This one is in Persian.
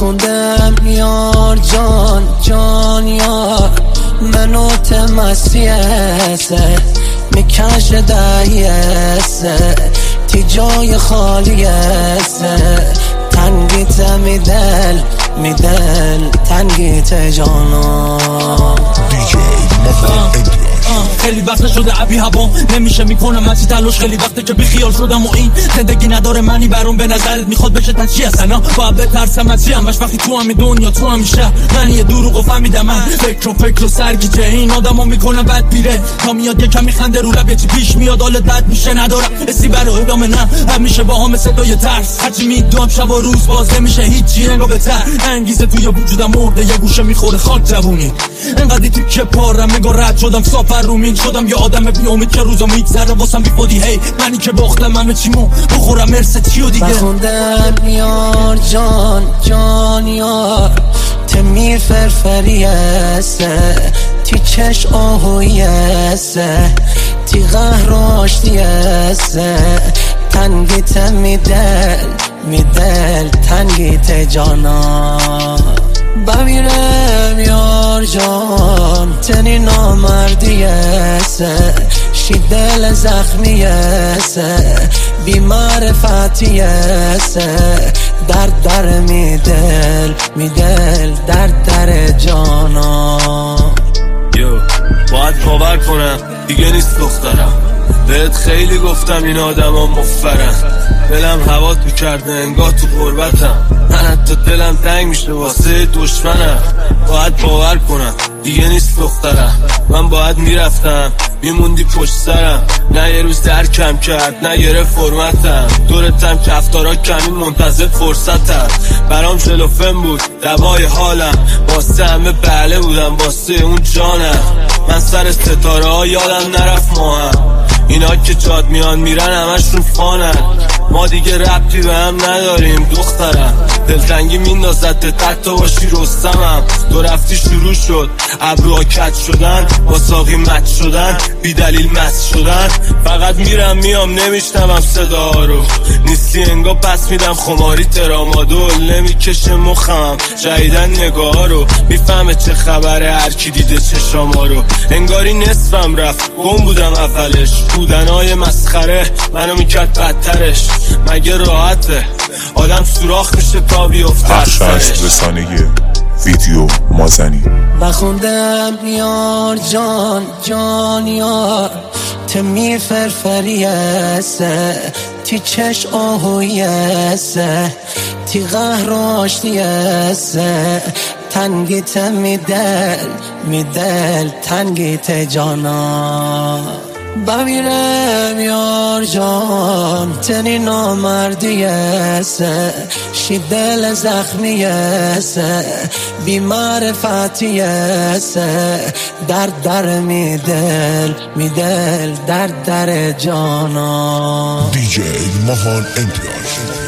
خوندم یار جان جان یار منو تمسیسه میکش دایسه تی جای خالیسه تنگیت میدل میدل تنگیت جانا خیلی وقت شده عبی هوام نمیشه میکنم هرچی تلاش خیلی وقته که بیخیال شدم و این زندگی نداره معنی برام به نظرت میخواد بشه تا چی هستن باید بترسم از چی همش وقتی تو همین دنیا تو همین شهر من یه دروغو فهمیدم من فکر و سرگیجه این آدمو میکنم بد بیره تا میاد یکم میخنده رو لب چی پیش میاد حالت بد میشه ندارم حسی برای ادامه نه همیشه با هم صدای ترس هرچی میدوام شب و روز باز نمیشه هیچی انگار بهتر انگیزه توی وجودم مرده یه گوشه میخوره خاک جوونی انقدی تو که پارم نگاه رد شدم سافر رو مین شدم یه آدم بی امید که روزا میگذره واسم بی خودی هی منی که باختم همه چیمو بخورم مرسه چیو دیگه بخوندم یار جان جان یار تمی فرفریسه تی چش آهویسه تی غهراشتیسه تنگیت میدل میدل تنگیت جانا بمیرم یار جان تنی نامردیسه شی دل زخمیسه بی معرفتیسه در میدل میدل در جانا باید باور کنم دیگه نیست دخترم بهت خیلی گفتم این آدم ها مفرن دلم هوا تو کرده انگاه تو قربتم من حتی دلم تنگ میشه واسه دشمنم باید باور کنم دیگه نیست دخترم من باید میرفتم میموندی پشت سرم نه یه روز درکم کرد نه یه فرمتم دورتم کفتارا کمین منتظر فرصتم برام شلوفن بود دوای حالم واسه همه بله بودم واسه اون جانم من سر ستاره ها یادم نرفت ماهم اینا که جاد میان میرن همشون فانن ما دیگه ربطی به هم نداریم دخترم دلتنگی میندازد حتی باشی رستمم تو رفتی شروع شد ابروها کج شدن با ساقی مت شدن بی دلیل مست شدن فقط میرم میام نمیشنوم صدا رو نیستی انگا پس میدم خماری ترامادول نمیکشه مخم جدیدن نگاه رو میفهمه چه خبره هرکی دیده چشاما رو انگاری نصفم رفت گم بودم اولش بودنای مسخره منو میکرد بدترش مگه راحته آدم سوراخ میشه تا بیفته بخش از رسانه ویدیو مازنی بخوندم یار جان جان یار تمی فرفریسه تی چش آهویسه تی غهراشتیسه تنگیت میدل میدل تنگیت جانا بمیرم یار جان تنی نامردیسه شی دل زخمیسه بی معرفتیسه در میدل میدل در جانا دیجی ماهان امتیاز